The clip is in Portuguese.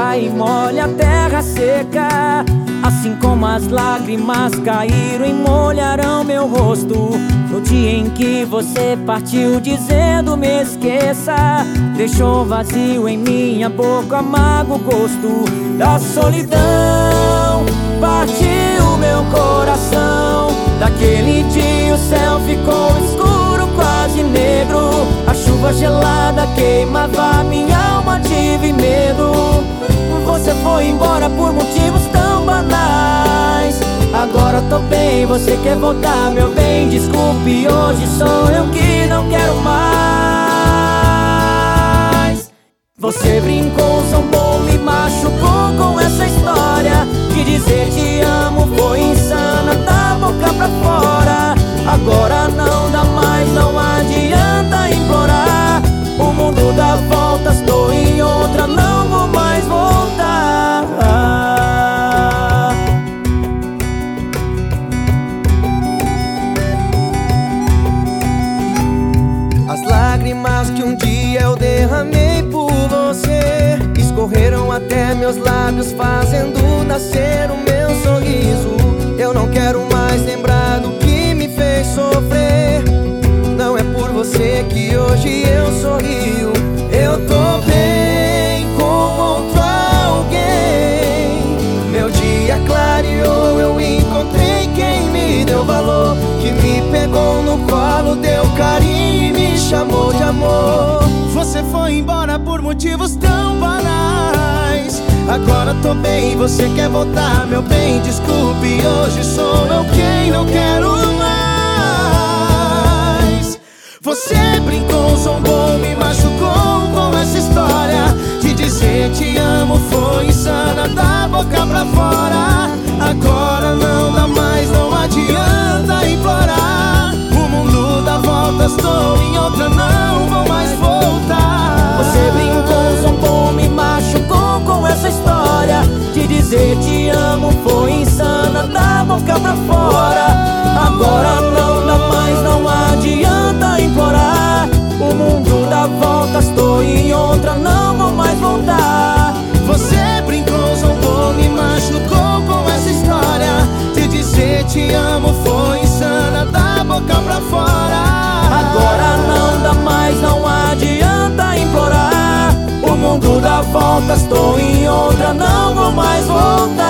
chuva e molha a terra seca. Assim como as lágrimas caíram e molharão meu rosto no dia em que você partiu dizendo me esqueça. Deixou vazio em minha boca o amargo gosto da solidão. Partiu meu coração. Daquele dia o céu ficou escuro, quase negro. A chuva gelada queimava minha alma, tive medo. Você foi embora por motivos tão banais. Agora tô bem, você quer voltar, meu bem. Desculpe, hoje sou eu que não quero mais. Você brincou, zombou, me machucou com essa história de dizer te amo, foi insana, da boca pra fora. Agora não dá mais, não adianta implorar. O mundo dá voltas, tô em outra, não vou mais voltar. As lágrimas que um dia eu derramei por você escorreram até meus lábios, fazendo nascer o meu sorriso. Eu não quero mais lembrar do que me fez sofrer. Não é por você que hoje eu sorrio. Eu tô bem com outro alguém. Meu dia clareou, eu encontrei quem me deu valor, que me pegou no colo, deu carinho e me chamou de amor. Você foi embora por motivos tão banais. Agora tô bem, você quer voltar, meu bem. Desculpe, hoje sou eu quem não quero mais. Você brincou, zombou, me machucou com essa história de dizer te amo, foi insana, da boca pra fora. Agora não dá mais, não adianta implorar. O mundo dá voltas, tô em outra, não vou mais voltar. Você brincou, zombou, me machucou com essa história de dizer te amo, foi insana, da boca pra fora. Agora não dá mais, não adianta implorar. O mundo dá voltas, tô em outra, não vou mais voltar. Você brincou, zombou, me machucou com essa história de dizer te amo, foi insana, da boca pra fora. Agora não dá mais, não adianta implorar. O mundo dá voltas, tô em outra, não vou mais voltar.